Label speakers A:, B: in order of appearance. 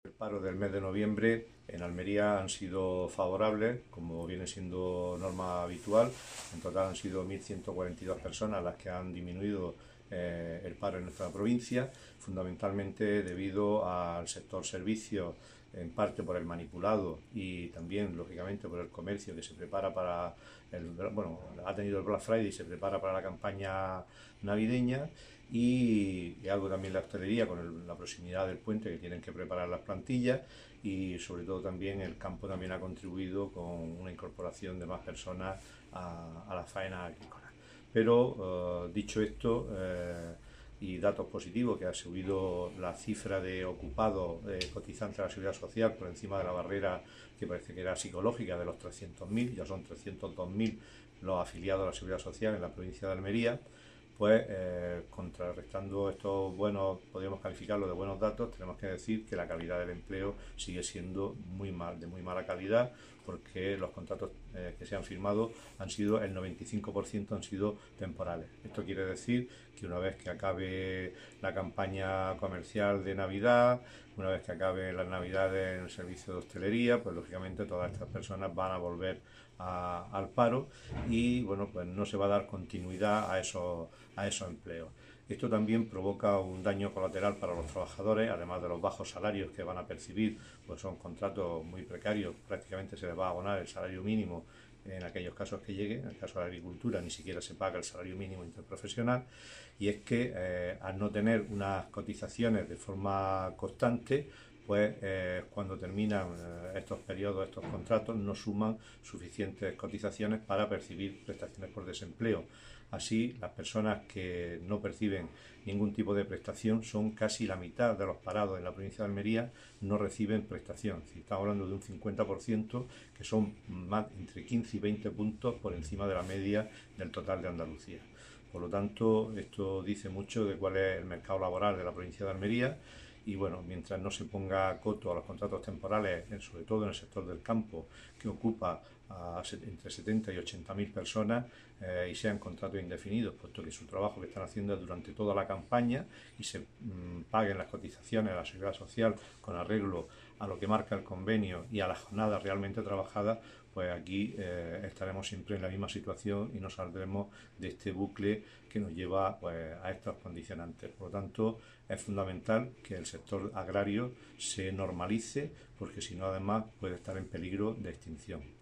A: El paro del mes de noviembre en Almería han sido favorables, como viene siendo norma habitual. En total han sido 1.142 personas las que han disminuido el paro en nuestra provincia, fundamentalmente debido al sector servicios, en parte por el manipulado y también, lógicamente, por el comercio que se prepara para bueno, ha tenido el Black Friday y se prepara para la campaña navideña, y algo también la hostelería con la proximidad del puente, que tienen que preparar las plantillas, y sobre todo también el campo también ha contribuido con una incorporación de más personas a la faena agrícola. Pero dicho esto, y datos positivos, que ha subido la cifra de ocupados cotizantes a la Seguridad Social por encima de la barrera que parece que era psicológica de los 300.000, ya son 302.000 los afiliados a la Seguridad Social en la provincia de Almería. Pues contrarrestando estos buenos, podríamos calificarlo de buenos datos, tenemos que decir que la calidad del empleo sigue siendo de muy mala calidad, porque los contratos que se han firmado han sido, el 95% han sido temporales. Esto quiere decir que una vez que acabe la campaña comercial de Navidad, una vez que acabe las Navidades en el servicio de hostelería, pues lógicamente todas estas personas van a volver al paro, y bueno, pues no se va a dar continuidad a esos empleos. Esto también provoca un daño colateral para los trabajadores, además de los bajos salarios que van a percibir, pues son contratos muy precarios, prácticamente se les va a abonar el salario mínimo en aquellos casos que llegue. En el caso de la agricultura ni siquiera se paga el salario mínimo interprofesional, y es que al no tener unas cotizaciones de forma constante, pues cuando terminan estos periodos, estos contratos, no suman suficientes cotizaciones para percibir prestaciones por desempleo. Así, las personas que no perciben ningún tipo de prestación son casi la mitad de los parados en la provincia de Almería, no reciben prestación. Si estamos hablando de un 50%, que son más, entre 15 y 20 puntos por encima de la media del total de Andalucía. Por lo tanto, esto dice mucho de cuál es el mercado laboral de la provincia de Almería. Y bueno, mientras no se ponga coto a los contratos temporales, sobre todo en el sector del campo, que ocupa entre 70 y 80.000 personas, y sean contratos indefinidos, puesto que su trabajo que están haciendo es durante toda la campaña, y se paguen las cotizaciones a la Seguridad Social con arreglo a lo que marca el convenio y a la jornada realmente trabajada, pues aquí estaremos siempre en la misma situación y no saldremos de este bucle que nos lleva, pues, a estos condicionantes. Por lo tanto, es fundamental que el sector agrario se normalice, porque si no, además, puede estar en peligro de extinción.